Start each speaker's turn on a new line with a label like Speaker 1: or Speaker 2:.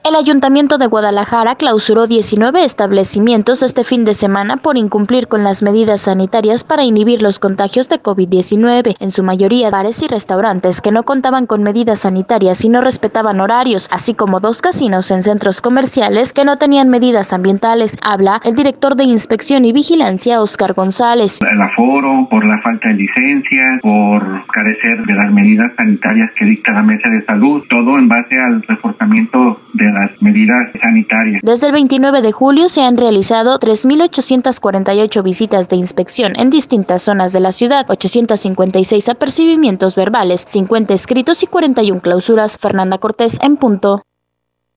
Speaker 1: El Ayuntamiento de Guadalajara clausuró 19 establecimientos este fin de semana por incumplir con las medidas sanitarias para inhibir los contagios de COVID-19, en su mayoría bares y restaurantes que no contaban con medidas sanitarias y no respetaban horarios, así como 2 casinos en centros comerciales que no tenían medidas ambientales. Habla el director de Inspección y Vigilancia, Óscar González.
Speaker 2: El aforo, por la falta de licencias, por carecer de las medidas sanitarias que dicta la Mesa de Salud, todo en base al reforzamiento de las medidas sanitarias.
Speaker 1: Desde el 29 de julio se han realizado 3.848 visitas de inspección en distintas zonas de la ciudad, 856 apercibimientos verbales, 50 escritos y 41 clausuras. Fernanda Cortés en punto.